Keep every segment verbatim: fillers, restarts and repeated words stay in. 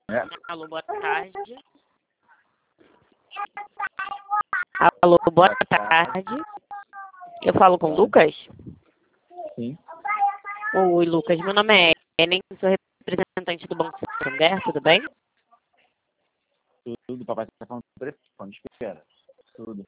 É. Alô, boa tarde. Alô, boa tarde. Eu falo com o Lucas? Sim. Oi, Lucas. Meu nome é Ellen, sou representante do Banco Santander, tudo bem? Tudo, papai está falando no telefone, espera. Tudo.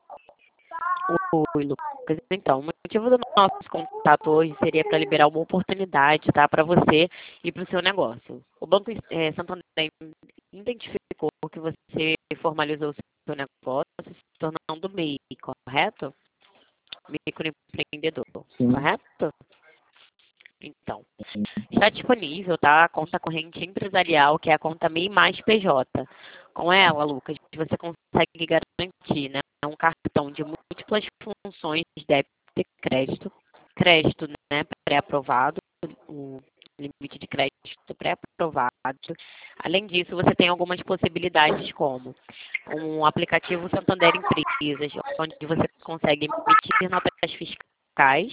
Oi, Lucas. Então, o motivo do nosso contato hoje seria para liberar uma oportunidade, tá, para você e para o seu negócio. O Banco eh, Santander identificou que você formalizou o seu negócio se tornando M E I, correto? Microempreendedor, Sim. correto? Então, está disponível, tá, a conta corrente empresarial, que é a conta M E I mais P J. Com ela, Lucas, você consegue garantir, né, um cartão de múltiplas funções de débito e crédito, crédito, né, pré-aprovado, o limite de crédito pré-aprovado. Além disso, você tem algumas possibilidades como um aplicativo Santander Empresas, onde você consegue emitir notas fiscais,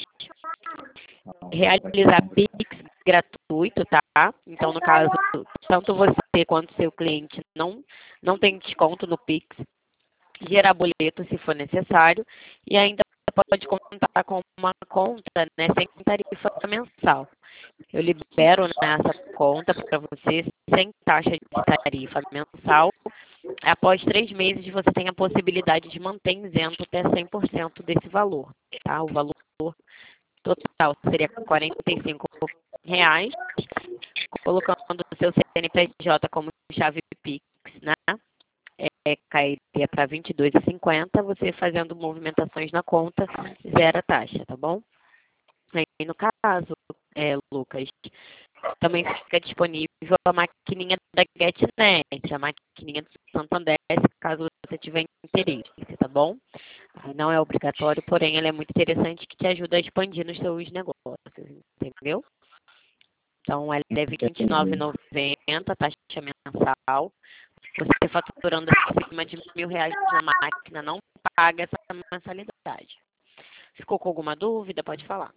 realizar Pix gratuito, tá? Então, no caso, tanto você quanto seu cliente não, não tem desconto no Pix, gerar boleto se for necessário e ainda pode contar com uma conta, né, sem tarifa mensal. Eu libero, né, essa conta para você sem taxa de tarifa mensal. Após três meses, você tem a possibilidade de manter isento até cem por cento desse valor, tá? O valor total seria quarenta e cinco reais, colocando o seu C N P J como chave Pix, né? É, cairia para vinte e dois reais e cinquenta centavos, você fazendo movimentações na conta, zero a taxa, tá bom? Aí, no caso, é, Lucas, também fica disponível a maquininha da GetNet, a maquininha do Santander, caso você tiver interesse, tá bom? Não é obrigatório, porém ela é muito interessante que te ajuda a expandir nos seus negócios, entendeu? Então, ela é vinte e nove reais e noventa centavos, taxa mensal. Você faturando acima de mil reais na máquina, não paga essa mensalidade. Ficou com alguma dúvida? Pode falar.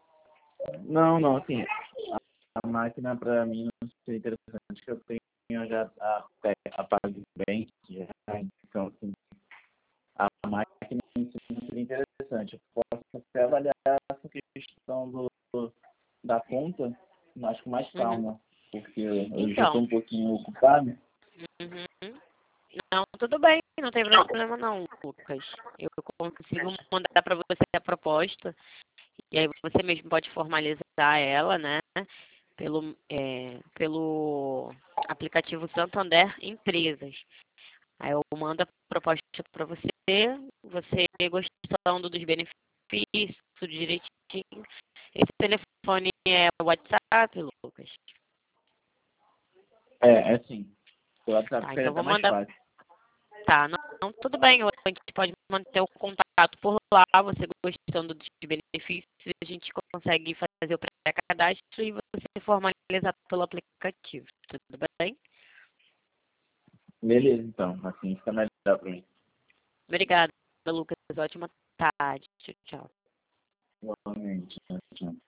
Não, não, assim, a máquina para mim não seria interessante, que eu tenho já a, a PagBank, já, então, assim, a máquina em si não seria interessante. Eu posso até avaliar essa questão do, da conta, mas com mais calma, Uhum. porque eu já Então, estou um pouquinho ocupado. uhum. Não, tudo bem, não tem problema não, Lucas. Eu consigo mandar para você a proposta e aí você mesmo pode formalizar ela, né? Pelo, é, pelo aplicativo Santander Empresas. Aí eu mando a proposta para você, você gostando dos benefícios, tudo direitinho. Esse telefone é WhatsApp, Lucas? É, é sim. O WhatsApp Tá, ficaria então até vou mais mandar. fácil. Tá, não, não, tudo bem, a gente pode manter o contato por lá, você gostando dos benefícios, a gente consegue fazer o pré-cadastro e você formalizar pelo aplicativo, tudo bem? Beleza, então. Assim fica melhor para mim. Obrigada, Lucas, ótima tarde, tchau, tchau. Igualmente. Tchau, tchau.